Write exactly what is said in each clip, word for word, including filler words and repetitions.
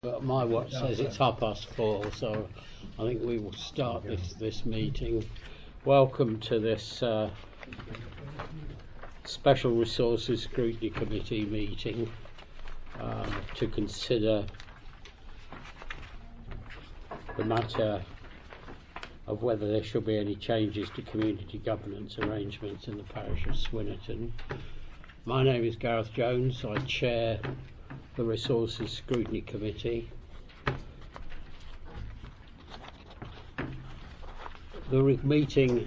But my watch says it's half past four, so I think we will start this, this meeting. Welcome to this uh, Special Resources Scrutiny Committee meeting uh, to consider the matter of whether there should be any changes to community governance arrangements in the parish of Swinnerton. My name is Gareth Jones. I chair the Resources Scrutiny Committee. The re- meeting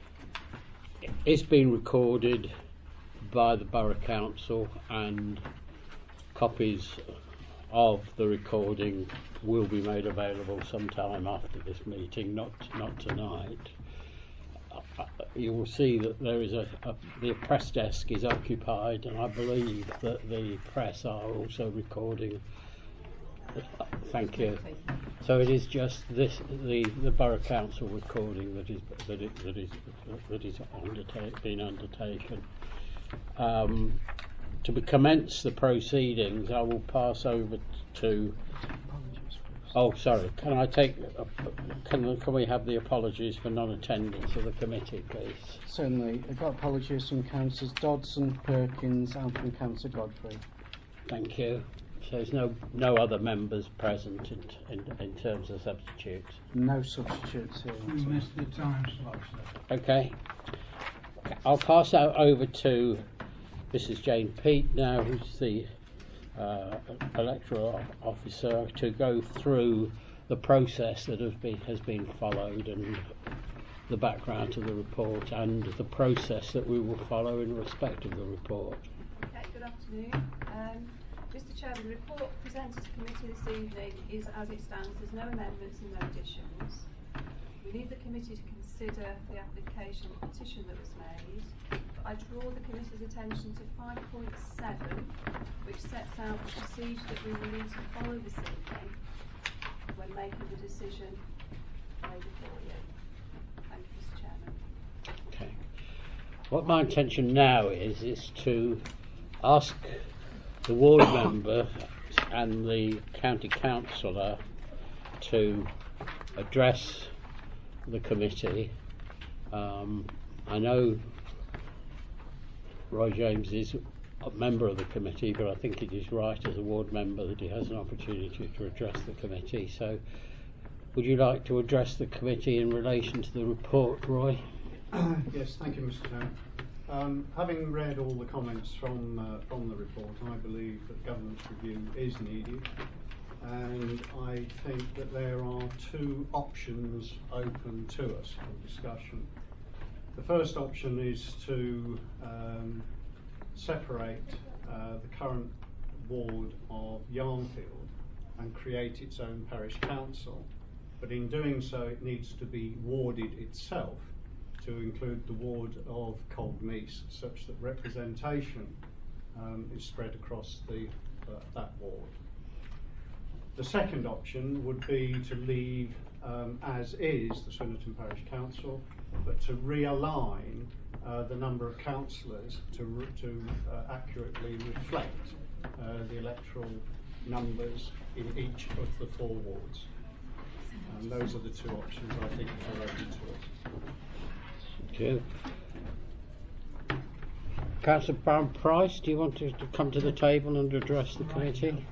is being recorded by the Borough Council, and copies of the recording will be made available sometime after this meeting, not not tonight. Uh, you will see that there is a, a the press desk is occupied, and I believe that the press are also recording. Uh, thank you. So it is just this the, the Borough Council recording that is that it, that is that is undertake, being undertaken. Um, to be commence the proceedings, I will pass over to. Oh, sorry. Can I take? Uh, can can we have the apologies for non-attendance of the committee, please? Certainly. I've got apologies from Councillors Dodson, Perkins, and from Councillor Godfrey. Thank you. So there's no no other members present in in, in terms of substitutes. No substitutes here. We missed the time slot, sir. Okay. I'll pass out over to Missus Jane Peat now, who's the Uh, electoral officer, to go through the process that has been has been followed and the background to the report and the process that we will follow in respect of the report. Okay, good afternoon. Um, Mister Chairman, the report presented to committee this evening is as it stands. There's no amendments and no additions. We need the committee to consider the application petition that was made. I draw the committee's attention to five point seven, which sets out the procedure that we will need to follow this evening when making the decision laid before you. Thank you, Mister Chairman. Okay. What my intention now is is to ask the ward member and the county councillor to address the committee. Um, I know Roy James is a member of the committee, but I think it is right as a ward member that he has an opportunity to address the committee. So would you like to address the committee in relation to the report, Roy? Yes, thank you, Mister Chairman. Um, having read all the comments from uh, from the report, I believe that governance review is needed, and I think that there are two options open to us for discussion. The first option is to um, separate uh, the current ward of Yarnfield and create its own parish council, but in doing so it needs to be warded itself to include the ward of Coldmease, such that representation um, is spread across the, uh, that ward. The second option would be to leave um, as is the Swinnerton Parish Council, but to realign uh, the number of councillors to, re to uh, accurately reflect uh, the electoral numbers in each of the four wards. And those are the two options I think are open to us. Thank you. Councillor Brown Price, do you want to, to come to the table and address the committee?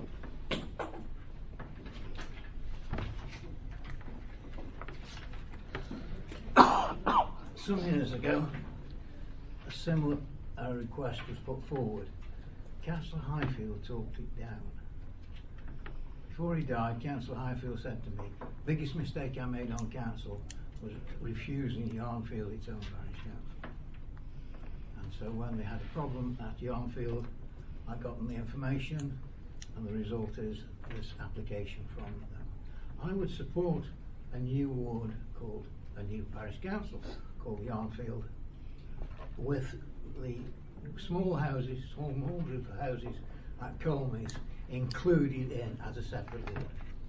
Some years ago, a similar uh, request was put forward. Councillor Highfield talked it down. Before he died, Councillor Highfield said to me, the biggest mistake I made on council was refusing Yarnfield its own parish council. And so when they had a problem at Yarnfield, I got them the information, and the result is this application from them. I would support a new ward called a new parish council called Yarnfield, with the small houses, small group of houses at Coldmease included in as a separate ward.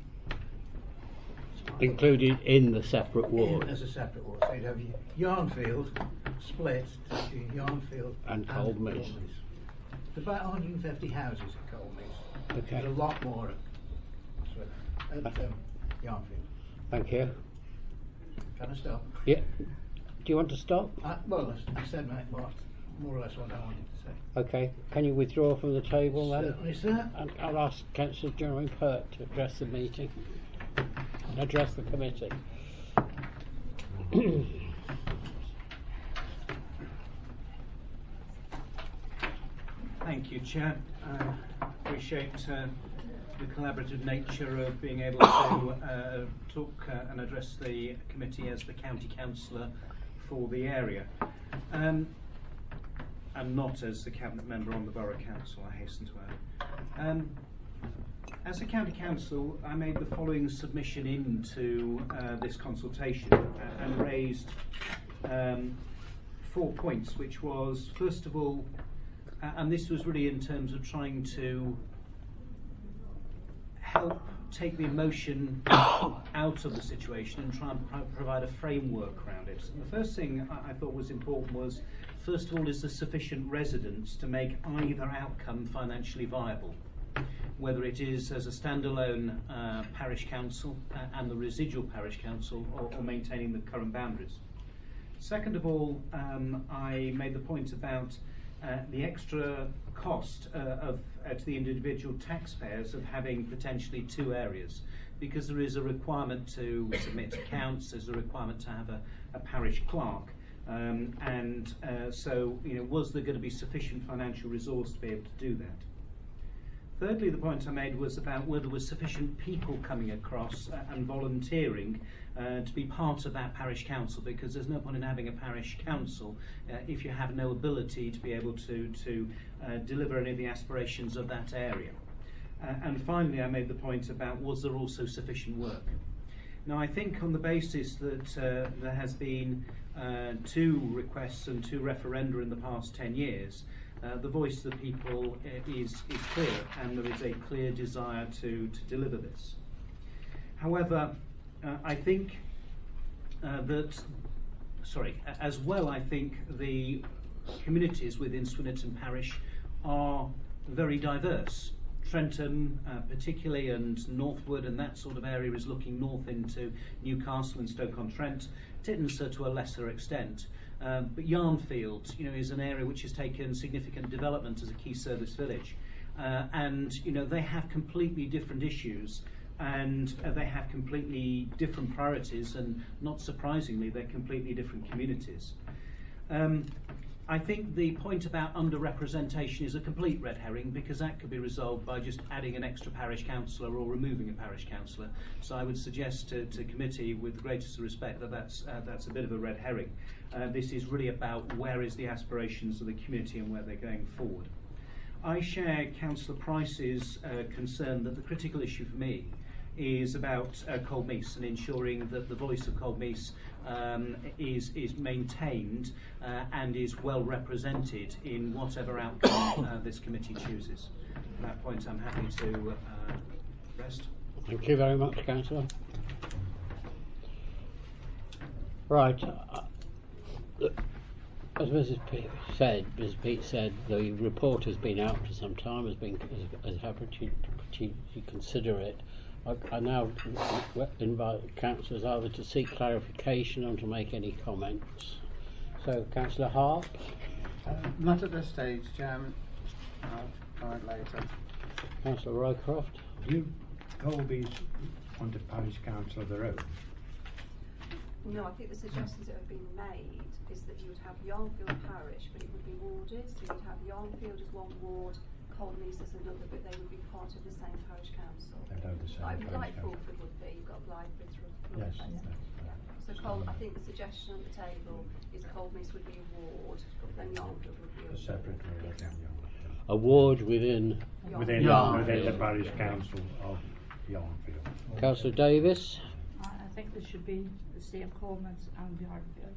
Included in the separate ward? In as a separate ward. So you'd have Yarnfield split between Yarnfield and Coldmease. It's about one hundred fifty houses at Coldmease. Okay. There's a lot more at Swinnerton. at um, Yarnfield. Thank you. Can I stop? Yeah. Do you want to stop? Uh, well, I said my, what, more or less what I wanted to say. Okay. Can you withdraw from the table then? Certainly, sir. And I'll ask Councillor Jeremy Pert to address the meeting, address the committee. Thank you, Chair. I uh, appreciate uh, the collaborative nature of being able to uh, talk uh, and address the committee as the county councillor for the area, um, and not as the cabinet member on the borough council, I hasten to add. Um, as a county council, I made the following submission into uh, this consultation uh, and raised um, four points, which was, first of all, Uh, and this was really in terms of trying to help take the emotion out of the situation and try and pro provide a framework around it. And the first thing I, I thought was important was, first of all, is there sufficient residents to make either outcome financially viable, whether it is as a standalone uh, parish council uh, and the residual parish council, or, or maintaining the current boundaries. Second of all, um, I made the point about Uh, the extra cost uh, of uh, to the individual taxpayers of having potentially two areas, because there is a requirement to submit accounts, there's a requirement to have a, a parish clerk, um, and uh, so you know, was there going to be sufficient financial resource to be able to do that? Thirdly, the point I made was about whether there was sufficient people coming across uh, and volunteering uh, to be part of that parish council, because there's no point in having a parish council uh, if you have no ability to be able to, to uh, deliver any of the aspirations of that area. Uh, and finally, I made the point about, was there also sufficient work? Now, I think on the basis that uh, there has been uh, two requests and two referenda in the past ten years, Uh, the voice of the people uh, is, is clear, and there is a clear desire to, to deliver this. However, uh, I think uh, that, sorry, as well, I think the communities within Swinnerton Parish are very diverse. Trentham uh, particularly, and Northwood and that sort of area is looking north into Newcastle and Stoke-on-Trent, Tittenser to a lesser extent. Um, but Yarnfield, you know, is an area which has taken significant development as a key service village, uh, and you know they have completely different issues, and uh, they have completely different priorities, and not surprisingly, they're completely different communities. Um, I think the point about underrepresentation is a complete red herring, because that could be resolved by just adding an extra parish councillor or removing a parish councillor. So I would suggest to, to committee, with the greatest respect, that that's, uh, that's a bit of a red herring. Uh, this is really about where is the aspirations of the community and where they're going forward. I share Councillor Price's uh, concern that the critical issue for me is about uh, Coldmeath and ensuring that the voice of Coldmeath um, is, is maintained uh, and is well represented in whatever outcome uh, this committee chooses. At that point, I'm happy to uh, rest. Thank you very much, Councillor. Right. Uh, as Missus Pete said, Missus Pete said, the report has been out for some time, has been has had to consider it. I, I now invite councillors either to seek clarification or to make any comments. So, Councillor Hart. Uh, not at this stage, Chairman. I'll comment later. Councillor Roycroft. Do Colby's want a parish council of their own? No, I think the suggestions that have been made is that you would have Yarnfield Parish, but it would be warded, so you'd have Yarnfield as one ward, Coldmeath as another, but they would be part of the same parish council. They'd have the same Like parish council. Blytheford would be, you've got Blytheford through. Yes. Yeah. So Col I think the suggestion on the table is Coldmeath would be a ward, then Yarnfield would be a, A separate ward. yes. A ward within. Within, Yarnfield. within the parish council of Yarnfield. Councillor Davis. I I think there should be the same comments and Yarnfield.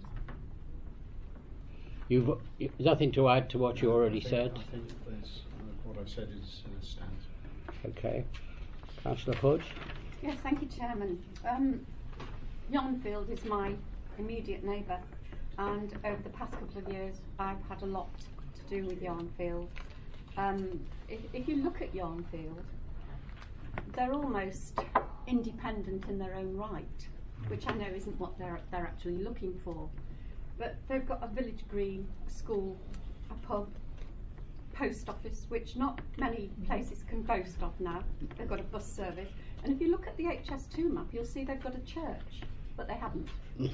You've you've nothing to add to what you already I think, said? I think there's, uh, what I've said is uh, stands. Okay. Councillor Hood. Yes, thank you, Chairman. Um, Yarnfield is my immediate neighbour, and over the past couple of years I've had a lot to do with Yarnfield. Um, if, if you look at Yarnfield, they're almost independent in their own right, which I know isn't what they're they're actually looking for. But they've got a village green, a school, a pub, post office, which not many places can boast of now. They've got a bus service. And if you look at the H S two map, you'll see they've got a church, but they haven't.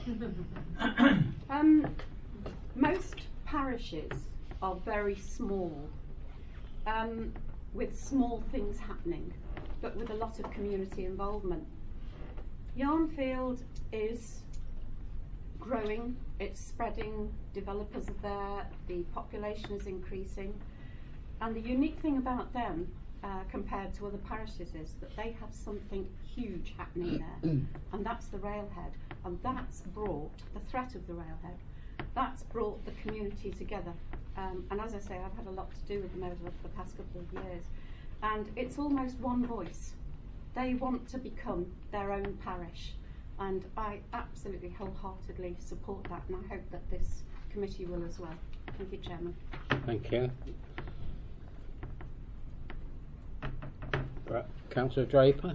um, most parishes are very small, um, with small things happening, but with a lot of community involvement. Yarnfield is growing, it's spreading, developers are there, the population is increasing, and the unique thing about them uh, compared to other parishes is that they have something huge happening there, and that's the railhead, and that's brought, the threat of the railhead, that's brought the community together. Um, and as I say, I've had a lot to do with them over the, the past couple of years, and it's almost one voice. They want to become their own parish, and I absolutely wholeheartedly support that, and I hope that this committee will as well. Thank you, Chairman. Thank you. Right. Councillor Draper.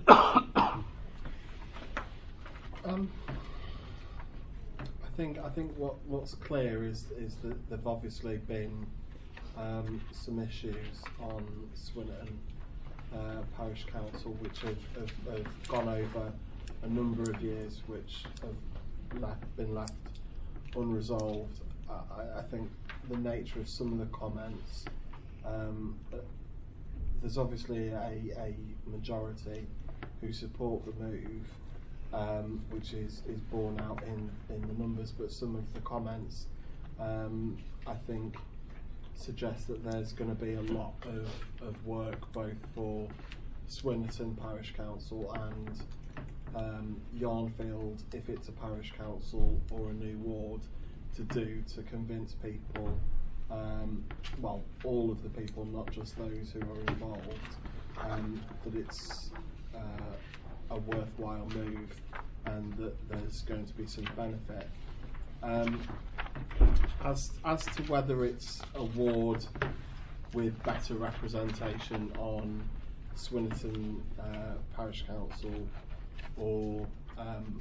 um, I think I think what what's clear is is that there've obviously been um, some issues on Swinnerton uh, Parish Council which have, have, have gone over a number of years, which have left, been left unresolved. I, I think the nature of some of the comments, um, there's obviously a, a majority who support the move, um, which is, is borne out in, in the numbers, but some of the comments um, I think suggest that there's going to be a lot of, of work both for Swinnerton Parish Council and um, Yarnfield, if it's a parish council or a new ward, to do to convince people, um, well, all of the people, not just those who are involved, um, that it's uh, a worthwhile move and that there's going to be some benefit. Um, as as to whether it's a ward with better representation on Swinnerton uh, Parish Council or um,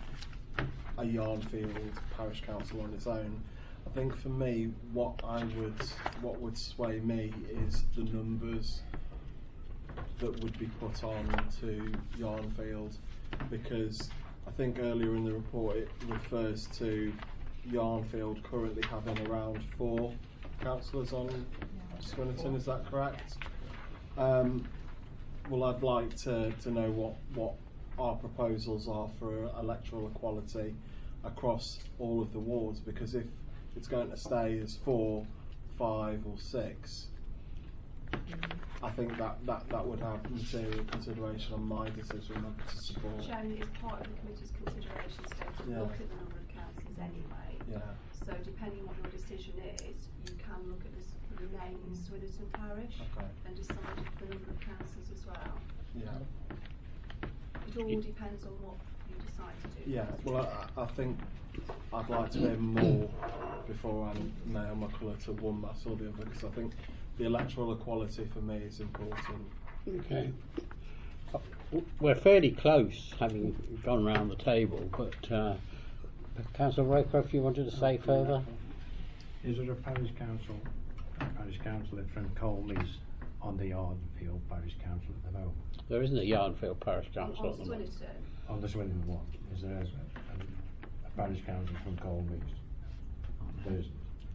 a Yarnfield Parish Council on its own, I think for me what I would what would sway me is the numbers that would be put on to Yarnfield, because I think earlier in the report it refers to Yarnfield currently having around four councillors on Swinnerton, is that correct? Um, well, I'd like to, to know what, what our proposals are for electoral equality across all of the wards, because if it's going to stay as four, five or six, I think that, that, that would have material consideration on my decision not to support. Chairman, it's part of the committee's consideration today to Yeah. look at the number of councillors anyway. Yeah. So depending on what your decision is, you can look at this remaining Swinnerton Parish Okay. and decide the number of councillors as well. Yeah. It all depends on what you decide to do. Yeah, well, I, I think I'd like to hear more before I nail my colour to one mass or the other, because I think the electoral equality for me is important. Okay. We're fairly close, having gone round the table, but uh, Councillor Roker, if you wanted to say further. Is there a parish council, a parish councillor from Colmeys on the Yarnfield Parish Council at the moment? There isn't a Yarnfield Parish Council On at the moment. Swinnerton. On the Swindon one, is there a, a, a parish council from Colmeys? There isn't.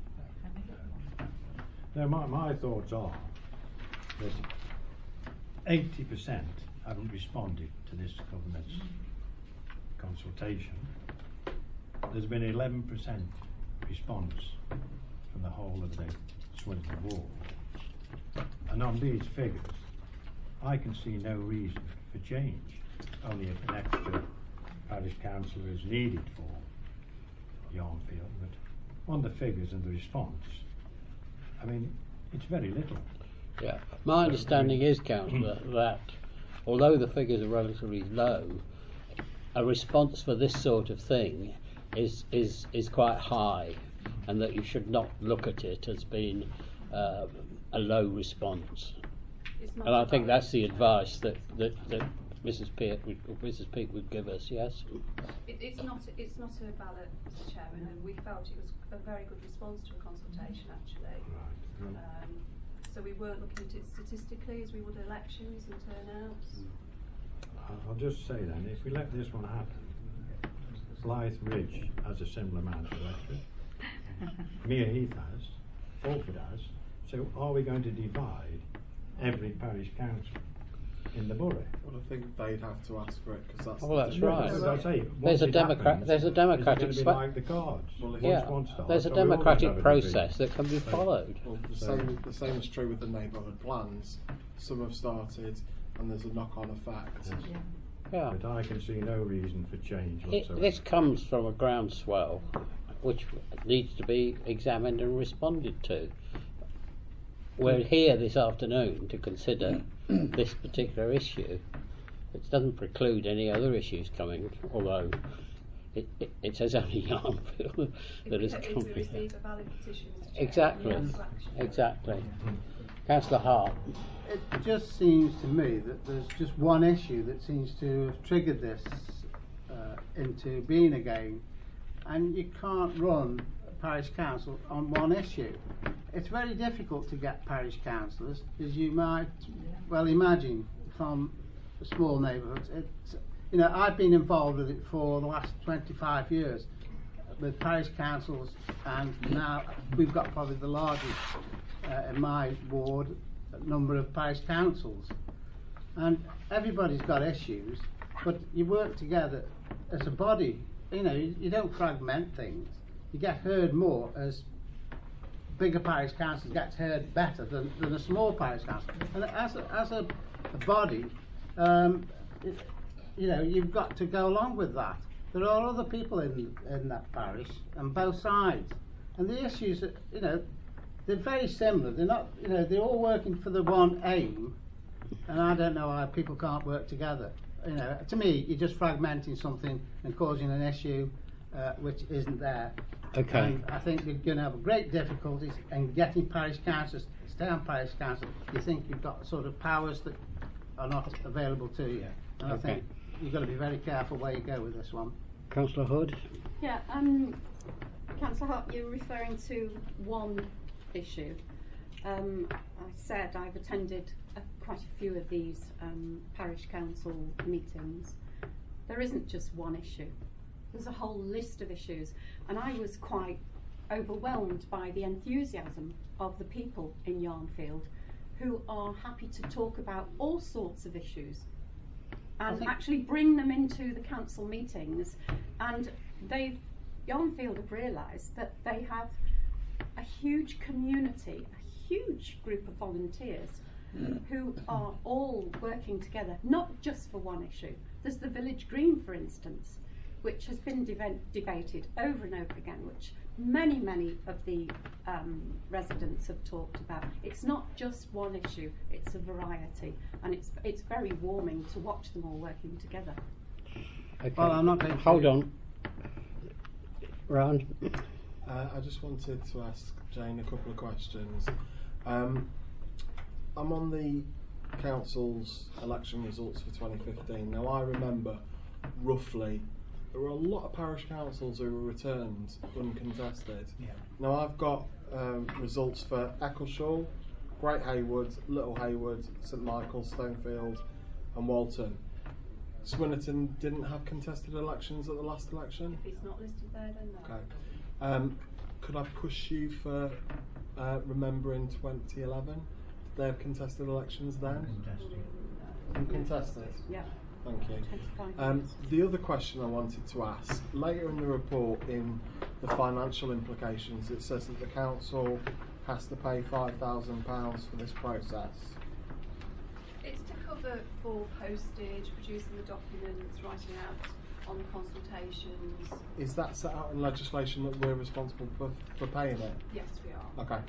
Now, my, my thoughts are that eighty percent haven't responded to this government's consultation. There's been eleven percent response from the whole of the Swindon ward. And on these figures, I can see no reason for change, only if an extra parish councillor is needed for Yarnfield. But on the figures and the response, I mean, it's very little. Yeah. My understanding is, Councillor, that although the figures are relatively low, a response for this sort of thing is is is quite high, and that you should not look at it as being uh, a low response. It's not And I think about- that's the advice that, that, that Missus Peake would, Missus Peake would give us, yes? It, it's not it's not a ballot, Mister Chairman, and we felt it was a very good response to a consultation actually. Um, so we weren't looking at it statistically as we would elections and turnouts. I'll- I'll just say then, if we let this one happen, Blythe Ridge has a similar amount of electorate. Mere Heath has, Fulford has. So are we going to divide every parish council in the borough? Well, I think they'd have to ask for it because that's. Oh, that's the- right. As I say, There's once a it democrat- happens, there's a is it democratic going to be spe- like the cards? Well, if Yeah, Once one starts, there's a are we all going to democratic have a process division? that can be So- followed. Well, the So- same the same is true with the neighbourhood plans. Some have started, and there's a knock-on effect. Yeah. Yeah. But I can see no reason for change It, whatsoever. this comes from a groundswell which needs to be examined and responded to. We're here this afternoon to consider this particular issue. It doesn't preclude any other issues coming, although it, it, it says only Yarnfield that is If we, if we coming. receive a valid petition, Mister Chairman, Exactly, we have to action. exactly. Councillor Hart. It just seems to me that there's just one issue that seems to have triggered this uh, into being again, and you can't run a parish council on one issue. It's very difficult to get parish councillors, as you might well imagine from small neighbourhoods. It's, you know, I've been involved with it for the last twenty-five years with parish councils, and now we've got probably the largest uh, in my ward number of parish councils, and everybody's got issues, but you work together as a body. You know, you, you don't fragment things. You get heard more as bigger parish councils gets heard better than, than a small parish council. And as a, as a, a body, um, it, you know, you've got to go along with that. There are other people in in that parish on both sides, and the issues that, you know, they're very similar. They're not, you know, they're all working for the one aim, and I don't know why people can't work together. You know, to me, you're just fragmenting something and causing an issue uh, which isn't there. Okay. And I think you're going to have great difficulties in getting parish councils to stay on parish council. You think you've got sort of powers that are not available to you, and I Okay. think you've got to be very careful where you go with this one. Councillor Hood. Yeah, um, Councillor Hart, you're referring to one issue. Um, I said I've attended a, quite a few of these um, parish council meetings. There isn't just one issue. There's a whole list of issues, and I was quite overwhelmed by the enthusiasm of the people in Yarnfield who are happy to talk about all sorts of issues and think- actually bring them into the council meetings, and they've Yarnfield have realised that they have a huge community, a huge group of volunteers who are all working together, not just for one issue. There's the Village Green, for instance, which has been deba- debated over and over again, which many, many of the um, residents have talked about. It's not just one issue, it's a variety, and it's it's very warming to watch them all working together. Okay. Well, I'm not going to- Hold on. Round. Uh, I just wanted to ask Jane a couple of questions. Um, I'm on the council's election results for twenty fifteen. Now, I remember roughly there were a lot of parish councils who were returned uncontested. Yeah. Now, I've got um, results for Eccleshall, Great Haywood, Little Haywood, St Michael's, Stonefield, and Walton. Swinnerton didn't have contested elections at the last election. If it's not listed there, then no. Okay. Um, could I push you for uh, remembering twenty eleven? Did they have contested elections then? Uncontested. Yeah. Thank you. twenty-five Um, years. the other question I wanted to ask, later in the report, in the financial implications, it says that the council has to pay five thousand pounds for this process. It's to cover for postage, producing the documents, writing out on the consultations. Is that set out in legislation that we're responsible for, for paying it? Yes, we are. Okay.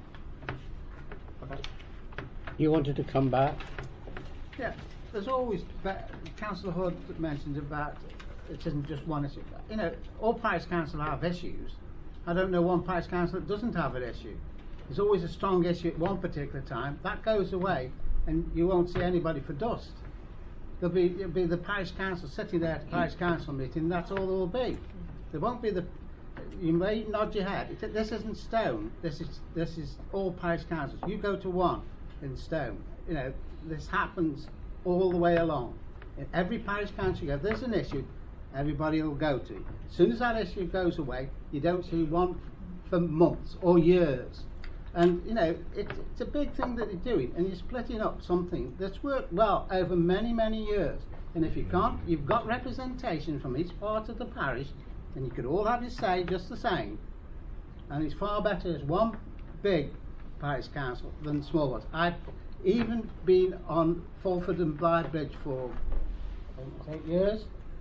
Okay. You wanted to come back? Yeah, there's always, but Councillor Hood mentioned about it isn't just one issue. You know, all parish councils have issues. I don't know one parish council that doesn't have an issue. There's always a strong issue at one particular time. That goes away, and you won't see anybody for dust. There'll be, it'll be the parish council sitting there at the parish council meeting, and that's all there will be. There won't be the, you may nod your head, it, this isn't Stone, this is, this is all parish councils. You go to one in Stone, you know, this happens all the way along. In every parish council you go, there's an issue, everybody will go to. As soon as that issue goes away, you don't see one for months or years. And, you know, it, it's a big thing that you're doing, and you're splitting up something that's worked well over many, many years. And if you can't, you've got representation from each part of the parish, and you could all have your say just the same. And it's far better as one big parish council than small ones. I've even been on Fulford and Blythe Bridge for I think, eight years.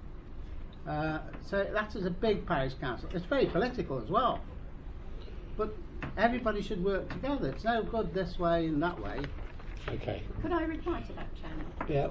Uh, so that is a big parish council. It's very political as well. But everybody should work together. It's no good this way and that way. Okay. Could I reply to that, Chairman? Yeah.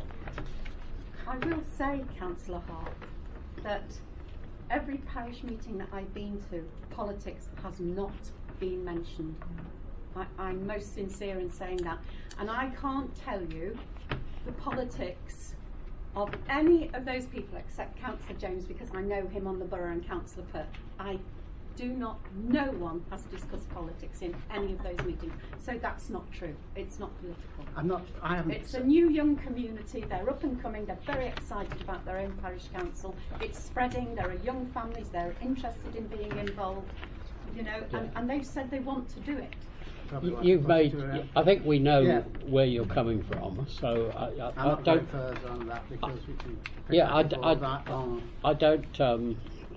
I will say, Councillor Hart, that every parish meeting that I've been to, politics has not been mentioned. I, I'm most sincere in saying that. And I can't tell you the politics of any of those people except Councillor Jones, because I know him on the borough, and Councillor Pert. I do not, no one has discussed politics in any of those meetings. So that's not true. It's not political. I'm not, I haven't. It's a new young community. They're up and coming. They're very excited about their own parish council. It's spreading. There are young families. They're interested in being involved. You know, and, and they've said they want to do it. Y- You've made. I think we know Yeah. where you're coming from. So I, I, I'm I not going don't. further on that because we can pick Yeah, I, up d- all I, that on. I don't. Um,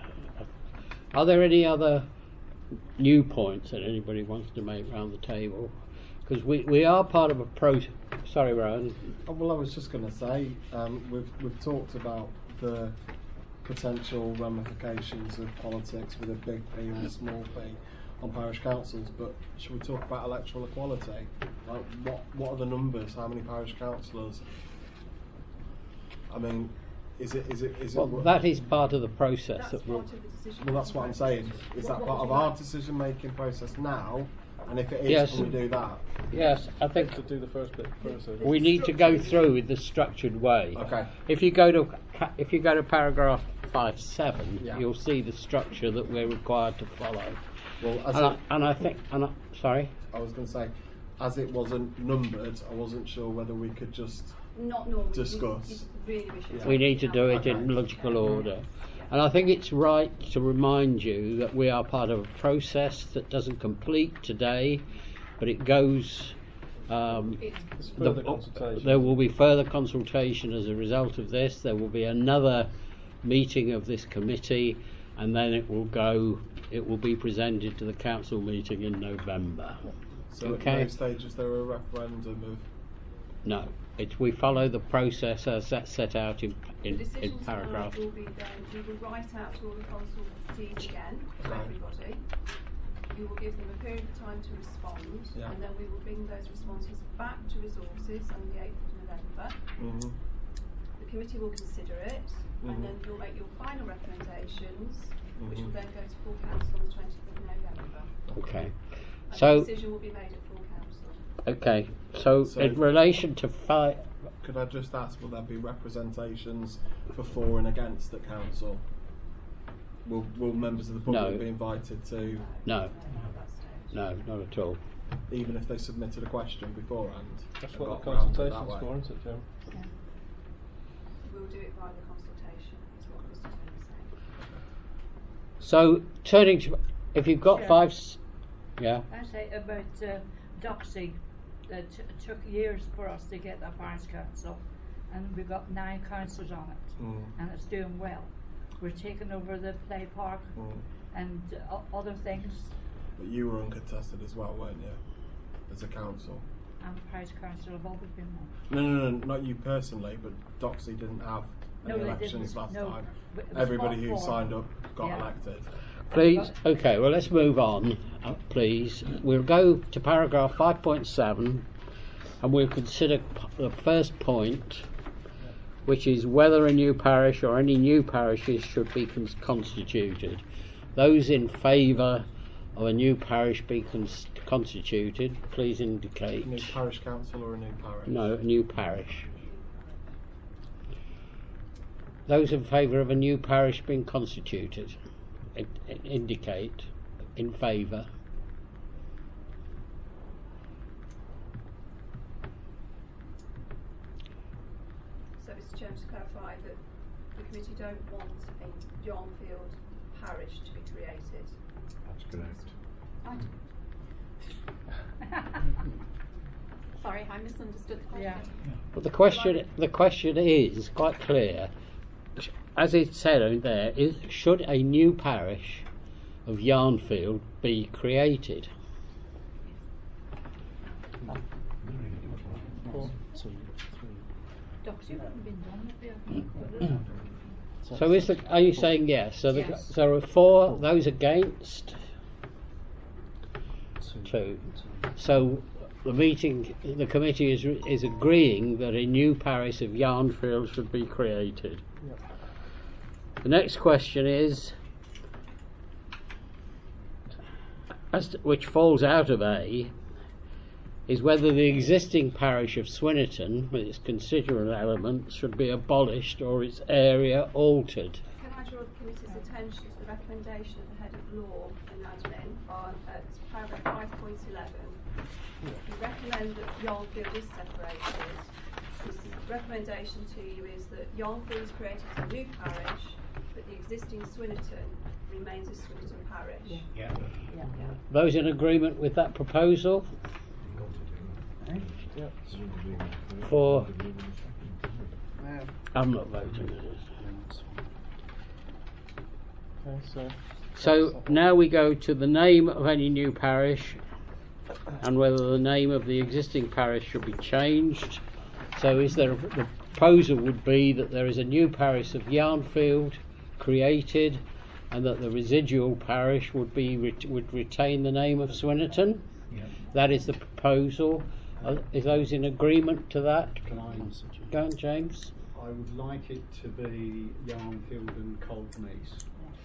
are there any other new points that anybody wants to make round the table? Because we, we are part of a pro. Sorry, Rowan. Oh, well, I was just going to say, um, we've we've talked about the potential ramifications of politics with a big P and a small P on parish councils, but should we talk about electoral equality? Like, what what are the numbers? How many parish councillors? I mean, is it is it is Well, it? that is part of the process. That's That we'll, part of the decision. Well, that's what I'm saying. Is that What- part what of would you our like? decision-making process now? And if it is, Yes. can we do that? yes, I think To do the first bit first. uh, we need to go through with the structured way. Okay. If you go to ca- if you go to paragraph five seven, Yeah. you'll see the structure that we're required to follow. Well, as And I, it, and I think, and I, sorry, I was going to say, as it wasn't numbered, I wasn't sure whether we could just. Not normally. Discuss. You, you really wish it we need to do it in Okay. logical order. And I think it's right to remind you that we are part of a process that doesn't complete today, but it goes. Um, It's the- further consultation. there will be further consultation as a result of this. There will be another meeting of this committee, and then it will go. It will be presented to the council meeting in November. So Okay. at no stage is there a referendum of. No, it's we follow the process as that's set out in in, The in decision paragraph. tonight will be then, we will write out to all the consultees again, to Right. everybody. You will give them a period of time to respond, Yeah. and then we will bring those responses back to resources on the eighth of November. Mm-hmm. The committee will consider it, Mhm. and then you'll make your final recommendations, which will Mhm. then go to full council on the twentieth of November. Okay. And So the decision will be made at full council. okay. So, So- in relation to fi- Could I just ask, will there be representations for for and against at council? Will Will members of the public No. be invited to, no, At that stage. no, not at all. even if they submitted a question beforehand? That's and what the got round it that consultation's way? for, isn't it, Jim? We'll do it via the consultation, is what Mister Taylor's saying. So turning to, if you've got Sure. five, s- yeah. I say about uh, Doxy, that t- it took years for us to get that parish council, and we've got nine councillors on it, Mm. and it's doing well. We're taking over the play park Mm. and uh, o- other things, But you were uncontested as well, weren't you? As a council. and the parish council have always been one. No, no, no, not you personally, but Doxy didn't have any No, they elections didn't. last No, time. but it was Everybody who fought for. signed up got Yeah. elected. Please, okay, well let's move on, uh, please. We'll go to paragraph five point seven and we'll consider p- the first point, which is whether a new parish or any new parishes should be cons- constituted. Those in favour of a new parish be cons- constituted, please indicate. A new parish council or a new parish? No, a new parish. Those in favour of a new parish being constituted, I- I- indicate in favour. So, Mister Chairman, to clarify that the committee don't want a Yarnfield parish to be created. That's correct. Sorry, I misunderstood the question. Yeah. But the question, the question is quite clear. As it said in there, is, should a new parish of Yarnfield be created? Docs, you haven't been done with the other. So is the, are you saying yes? So, the, Yes. so there are four, those against? Two. So the meeting, the committee is, is agreeing that a new parish of Yarnfield should be created. The next question is, as to, which falls out of A, is whether the existing parish of Swinnerton, with its considerable elements, should be abolished or its area altered. Can I draw the committee's attention to the recommendation of the head of law and admin on at paragraph five point eleven? We recommend that Yarnfield is separated. His recommendation to you is that Yarnfield is created as a new parish, but the existing Swinnerton remains a Swinnerton parish. Yeah. Yeah. Yeah. Those in agreement with that proposal? For, I'm not voting. Okay, so So now we go to the name of any new parish and whether the name of the existing parish should be changed. So is there, the proposal would be that there is a new parish of Yarnfield created and that the residual parish would be would retain the name of Swinnerton. Yeah. That is the proposal. Uh, is those in agreement to that? Can I, Go on, James. I would like it to be Yarnfield and Coldmease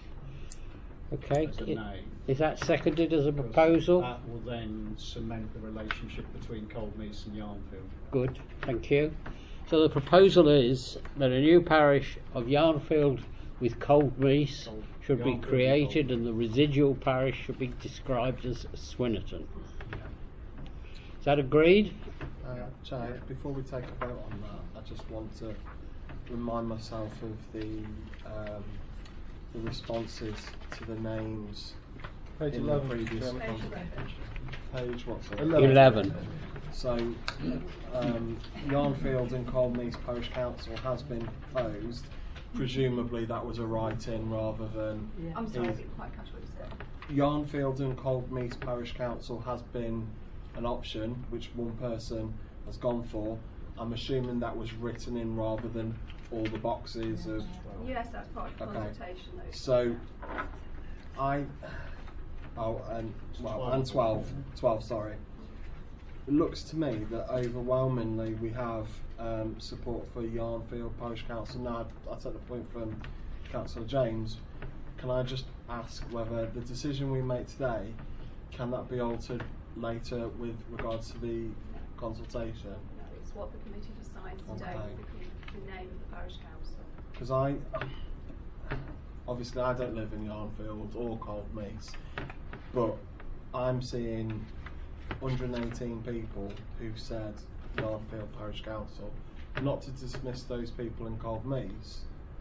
Okay. as a I- name. Is that seconded as a because proposal? That will then cement the relationship between Coldmease and Yarnfield. Good, thank you. So the proposal is that a new parish of Yarnfield with Coldmease Cold- should be Yarnfield and created Coldmease. and the residual parish should be described as Swinnerton. Is that agreed? Uh, Jay, before we take a vote on that, I just want to remind myself of the um, the responses to the names Page in eleven, the previous Chairman. Page consultation. Page what's it? Eleven. Eleven. So, um, Yarnfield and Coldmease Parish Council has been proposed. Presumably that was a write-in rather than... Yeah. I'm sorry, I is- didn't quite catch what you said. Yarnfield and Coldmease Parish Council has been an option which one person has gone for. I'm assuming that was written in rather than all the boxes of... Yes, that's part of the Okay. consultation. Those So, I... Oh, and, well, and twelve. twelve, sorry. It looks to me that overwhelmingly we have um, support for Yarnfield Parish Council. Now, I, I take the point from Councillor James. Can I just ask whether the decision we make today, can that be altered later with regards to the consultation? No, it's what the committee decides today Okay. will become the name of the parish council. Because I, obviously I don't live in Yarnfield or Coldmease, but I'm seeing one hundred eighteen people who've said Yarnfield Parish Council. Not to dismiss those people in Coldmease.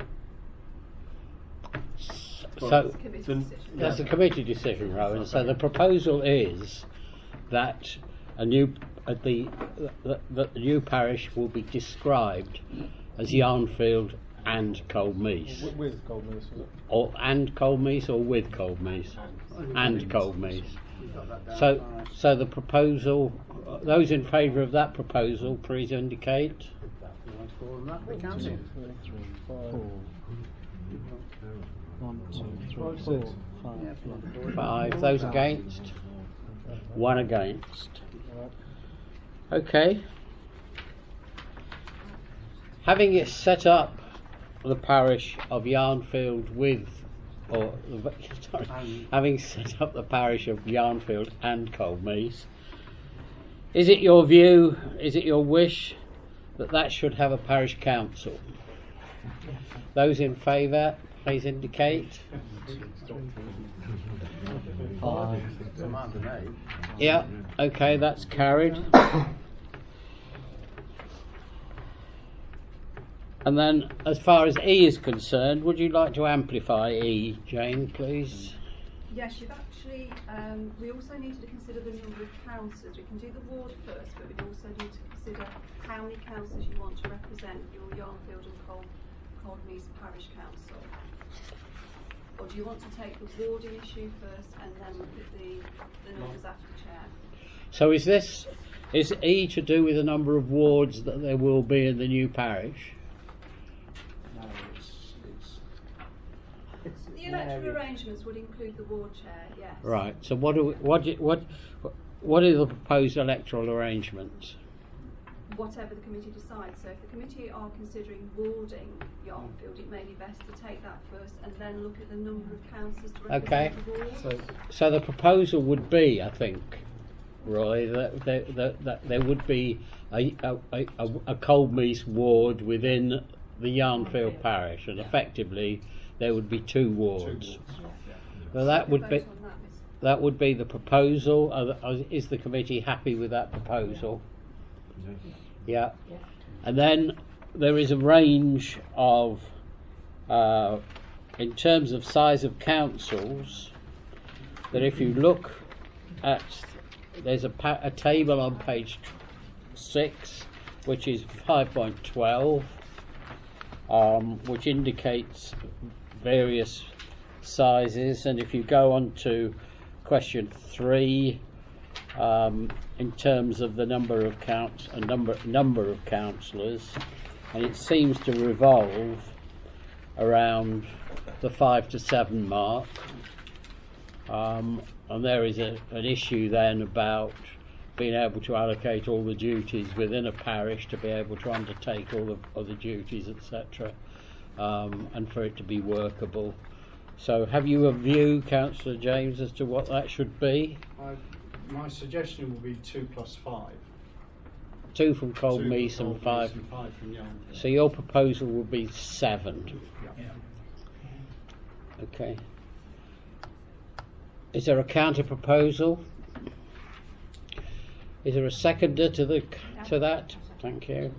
So It's a committee the- decision. that's a yeah. committee decision, Rowan. So the proposal is that a new uh, the, the, the new parish will be described as Yarnfield and Coldmease, W- With Coldmease, is it? or and Coldmease, or with Coldmease, and Coldmease. We've got that down. So, All right. so the proposal, uh, those in favour of that proposal, please indicate. You want to call them that, the council? One, two, three, Four. six, five. Yeah, four. Five. Those against? One against. Okay. Having it set up the parish of Yarnfield with, or sorry, And- having set up the parish of Yarnfield and Coldmease, is it your view, is it your wish that that should have a parish council? Those in favour, please indicate. Five. Demand an eight. Yeah, okay, that's carried. And then, as far as E is concerned, would you like to amplify E, Jane, please? Yes, you've actually, um, we also needed to consider the number of councillors. We can do the ward first, but we also need to consider how many councillors you want to represent your Yarnfield and Cold, Coldmeath Parish Council. Or do you want to take the warding issue first and then look at the, the numbers after chair? So is this, is E to do with the number of wards that there will be in the new parish? No, it's, it's The electoral arrangements would include the ward chair, yes. Right, so what do we, what, do- what, what are the proposed electoral arrangements? Whatever the committee decides. So if the committee are considering warding Yarnfield, it may be best to take that first and then look at the number of councillors to represent Okay. the ward. So, So the proposal would be, I think, Roy, that, that, that, that there would be a, a, a, a Coldmeath ward within the Yarnfield parish, and effectively there would be two wards. Well, that would be Vote on that, Miss that would be the proposal. Are the- are- Is the committee happy with that proposal? Yeah. And then there is a range of, uh, in terms of size of councils, that if you look at, there's a, pa- a table on page six, which is five point twelve, um, which indicates various sizes, and if you go on to question three, um, in terms of the number of counts, a number number of councillors, and it seems to revolve around the five to seven mark. Um, and there is a, an issue then about being able to allocate all the duties within a parish to be able to undertake all the other duties, et cetera, um, and for it to be workable. So, have you a view, Councillor James, as to what that should be? I, my suggestion would be two plus five. Two from Two Coldmeath from and Coldmeath five. and five from Yarnfield. So your proposal would be seven. Yeah. Okay. Is there a counter proposal? Is there a seconder to the to that? Thank you.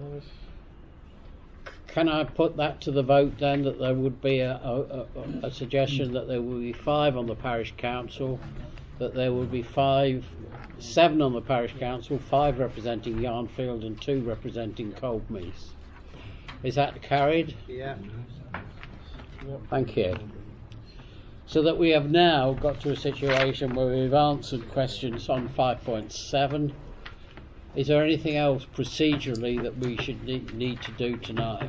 Can I put that to the vote then, that there would be a, a, a, a suggestion that there will be five on the parish council, that there will be five, seven on the parish council, five representing Yarnfield and two representing Coldmeath. Is that carried? Yeah. Thank you. So that we have now got to a situation where we've answered questions on five point seven. Is there anything else procedurally that we should need, need to do tonight?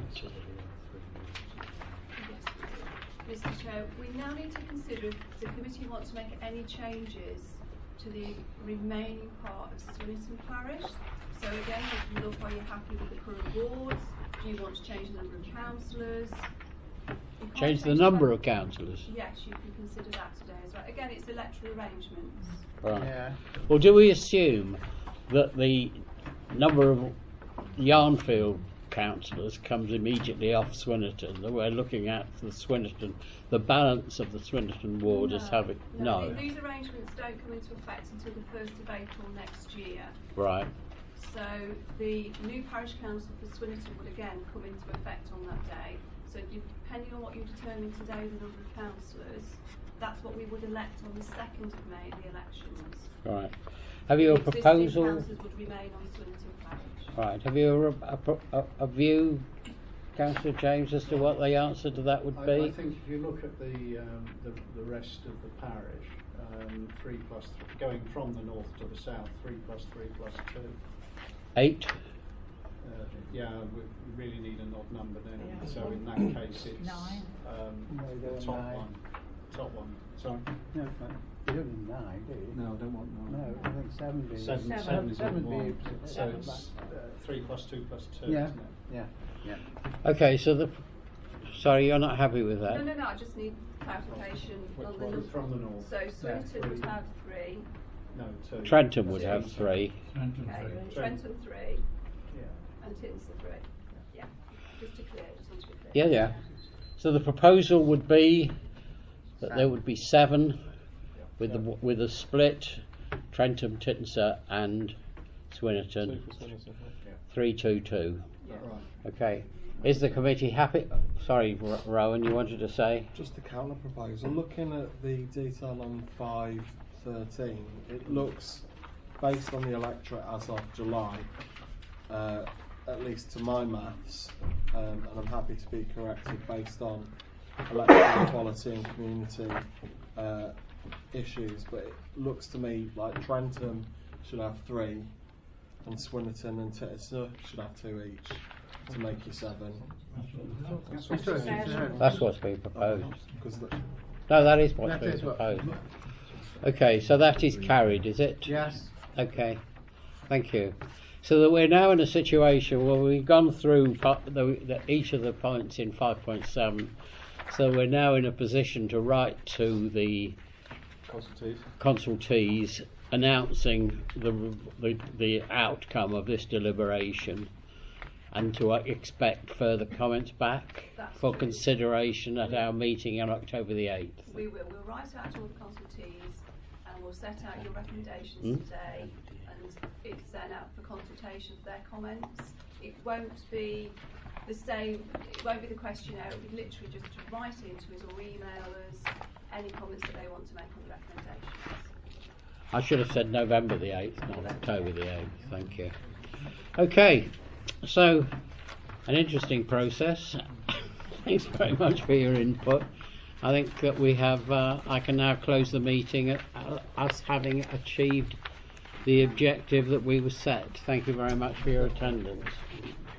Mister Chair, we now need to consider if the committee wants to make any changes to the remaining part of Swinnerton Parish. So again, you can look, are you happy with the current wards? Do you want to change the number of councillors? You can't Change the number vote. of councillors? Yes, you can consider that today as well. Again, it's electoral arrangements. Right. Yeah. Well, do we assume that the number of Yarnfield councillors comes immediately off Swinnerton, that we're looking at the Swinnerton, the balance of the Swinnerton ward as having, No, no, the- these arrangements don't come into effect until the first of April next year. right, So the new parish council for Swinnerton would again come into effect on that day. So depending on what you determine today, the number of councillors, that's what we would elect on the second of May, the elections. right. Have you a The existing proposal? councillors would remain on Swinnerton Parish. Right, have you a, a, pro- a, a view, Councillor James, as to what the answer to that would I, be? I think if you look at the um, the, the rest of the parish, um, three plus th- going from the north to the south, three plus three plus two. Eight? Uh, yeah, we, we really need an odd number then. Yeah. So in that case, it's Nine. um, No, you the don't top nine. one. Top one. Sorry. No, but you don't need nine, do you? No, I don't want nine. No, I think seven be. Seven, Seven. seven is Seven what we be- want. So seven it's back. uh, three plus two plus two, Yeah, isn't it? yeah, yeah. Okay, so the, sorry, you're not happy with that? No, no, no, I just need clarification Which on the one? number. From the north. So Swinnerton three. would have three, No, two. Trenton would have three. okay, Trenton three, Yeah. and Tinsel three. Yeah, just to clear, just want to be clear. Yeah, yeah. So the proposal would be that there would be seven, with the with a split, Trentham, Tittenser, and Swinnerton, three two two. Okay. Is the committee happy? Sorry, R- Rowan, you wanted to say? Just a counter proposal. Looking at the detail on five thirteen, it looks, based on the electorate as of July, uh, at least to my maths, um, and I'm happy to be corrected based on electoral equality and community uh, issues, but it looks to me like Trentham should have three, and Swinnerton and Tittersley should have two each, to make you seven. That's what's being proposed. 'Cause the- No, that is what's That being is what- proposed. Okay, so that is carried, is it? Yes. Okay, thank you. So that we're now in a situation where we've gone through po- the, the, each of the points in five point seven, so we're now in a position to write to the Consultees. consultees announcing the, the, the outcome of this deliberation, and to uh, expect further comments back That's for true. consideration at our meeting on October the eighth. We will. We'll write out to all the consultees and we'll set out your recommendations Hmm? today, and it's then out for consultation for their comments. It won't be the same, it won't be the questionnaire, it'll be literally just to write into us or email us any comments that they want to make on the recommendations. I should have said November the eighth, not October the eighth. Thank you. Okay, so an interesting process. Thanks very much for your input. I think that we have, uh, I can now close the meeting at, uh, us having achieved the objective that we were set. Thank you very much for your attendance.